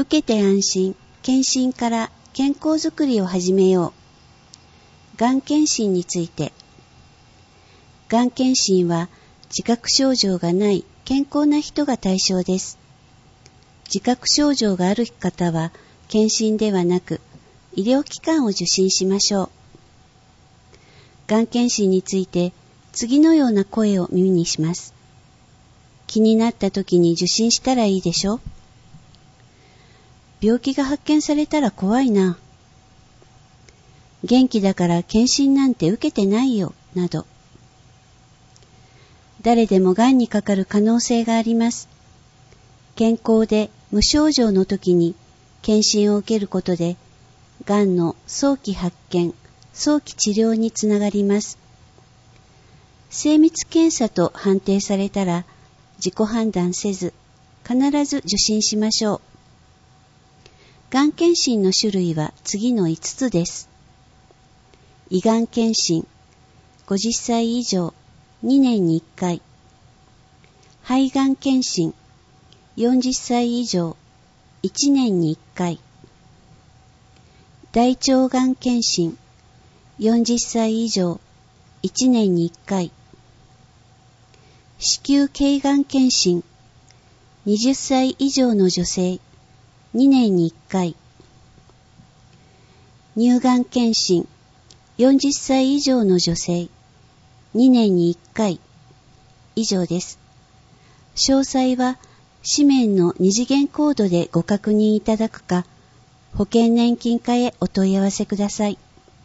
受けて安心、検診から健康づくりを始めよう。がん検診について。がん検診は自覚症状がない健康な人が対象です。自覚症状がある方は検診ではなく医療機関を受診しましょう。がん検診について次のような声を耳にします。気になった時に受診したらいいでしょ。病気が発見されたら怖いな。元気だから検診なんて受けてないよ、など。誰でもがんにかかる可能性があります。健康で無症状の時に検診を受けることで、がんの早期発見、早期治療につながります。精密検査と判定されたら、自己判断せず、必ず受診しましょう。がん検診の種類は次の5つです。胃がん検診、50歳以上、2年に1回。肺がん検診、40歳以上、1年に1回。大腸がん検診、40歳以上、1年に1回。子宮頸がん検診、20歳以上の女性、2年に1回。乳がん検診、40歳以上の女性、2年に1回。以上です。詳細は、紙面の二次元コードでご確認いただくか、保険年金課へお問い合わせください。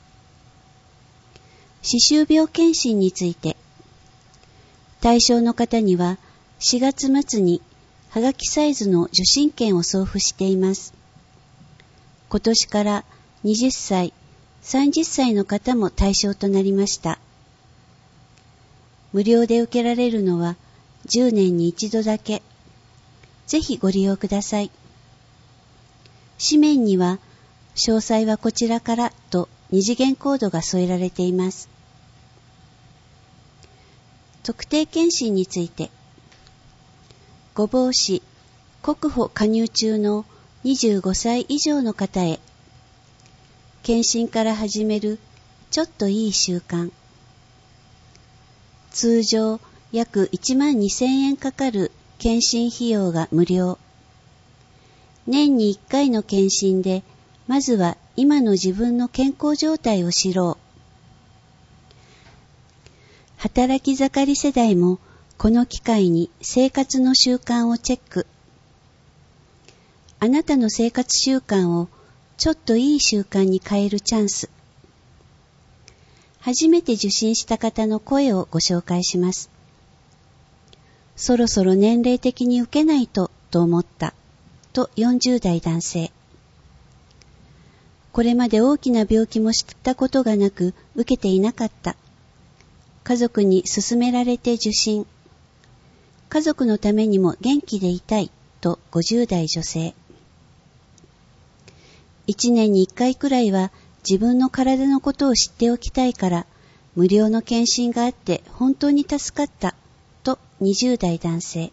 歯周病検診について、対象の方には4月末にはがきサイズの受診券を送付しています。今年から20歳、30歳の方も対象となりました。無料で受けられるのは10年に一度だけ。ぜひご利用ください。紙面には詳細はこちらからと二次元コードが添えられています。特定健診について、御坊市国保加入中の25歳以上の方へ、健診から始めるちょっといい習慣。通常約12,000円かかる健診費用が無料。年に1回の健診で、まずは今の自分の健康状態を知ろう。働き盛り世代もこの機会に生活の習慣をチェック。あなたの生活習慣をちょっといい習慣に変えるチャンス。初めて受診した方の声をご紹介します。そろそろ年齢的に受けないと思ったと40代男性。これまで大きな病気も知ったことがなく受けていなかった。家族に勧められて受診。家族のためにも元気でいたいと50代女性。1年に1回くらいは自分の体のことを知っておきたいから無料の検診があって本当に助かったと20代男性。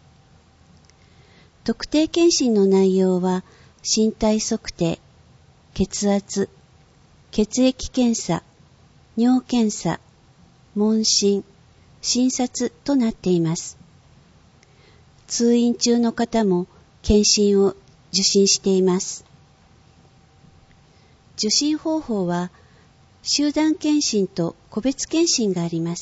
特定検診の内容は身体測定、血圧、血液検査、尿検査、問診、診察となっています。通院中の方も検診を受診しています。受診方法は集団検診と個別検診があります。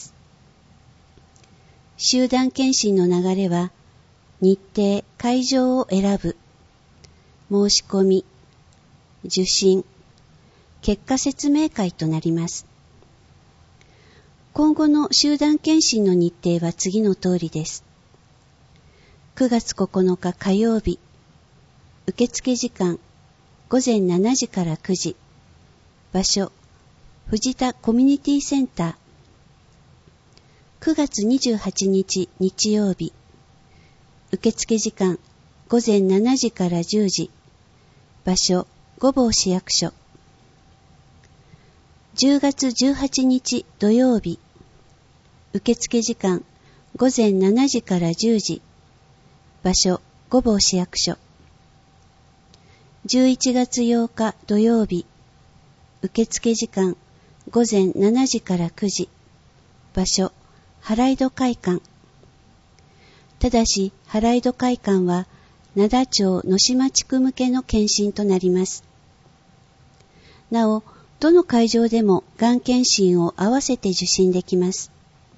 集団検診の流れは日程・会場を選ぶ、申し込み、受診、結果説明会となります。今後の集団検診の日程は次の通りです。9月9日火曜日、受付時間午前7時から9時、場所、藤田コミュニティセンター。9月28日日曜日、受付時間午前7時から10時、場所、御坊市役所。10月18日土曜日、受付時間午前7時から10時、場所、御坊市役所。 11月8日土曜日、受付時間午前7時から9時、場所、原井戸会館。ただし、原井戸会館は、灘町野島地区向けの検診となります。なお、どの会場でもがん検診を合わせて受診できます。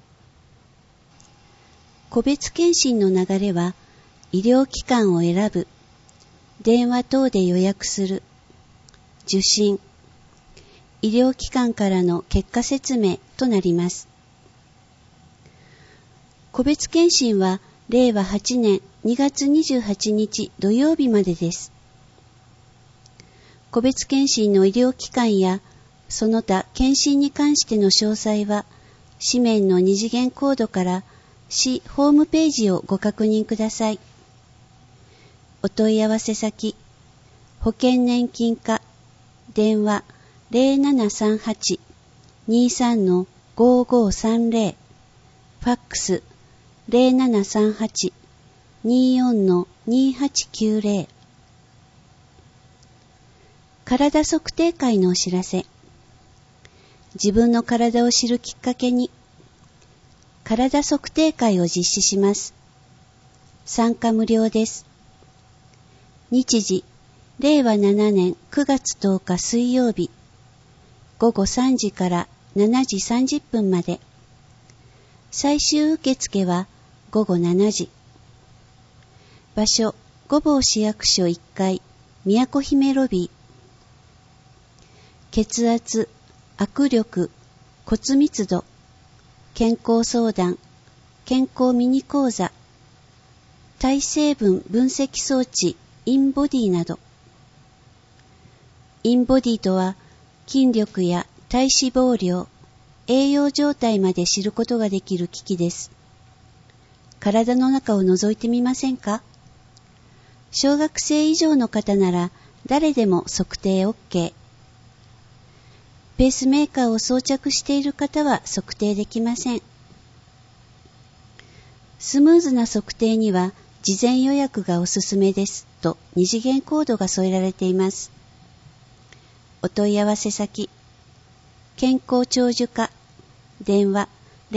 個別検診の流れは、医療機関を選ぶ、電話等で予約する、受診、医療機関からの結果説明となります。個別検診は令和8年2月28日土曜日までです。個別検診の医療機関やその他検診に関しての詳細は紙面の二次元コードから市ホームページをご確認ください。お問い合わせ先、保険年金課、電話0738-23-5530、ファックス0738-24-2890。体測定会のお知らせ。自分の体を知るきっかけに、体測定会を実施します。参加無料です。日時、令和7年9月10日水曜日、午後3時から7時30分まで。最終受付は午後7時。場所、御坊市役所1階、宮古姫ロビー。血圧、握力、骨密度、健康相談、健康ミニ講座、体成分分析装置、インボディなど。インボディとは、筋力や体脂肪量、栄養状態まで知ることができる機器です。体の中を覗いてみませんか？小学生以上の方なら誰でも測定 OK。ペースメーカーを装着している方は測定できません。スムーズな測定には事前予約がおすすめですと二次元コードが添えられています。お問い合わせ先、健康長寿課、電話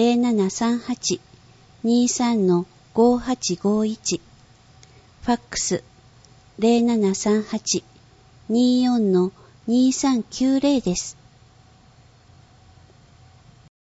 0738-23-5851、ファックス0738-24-2390です。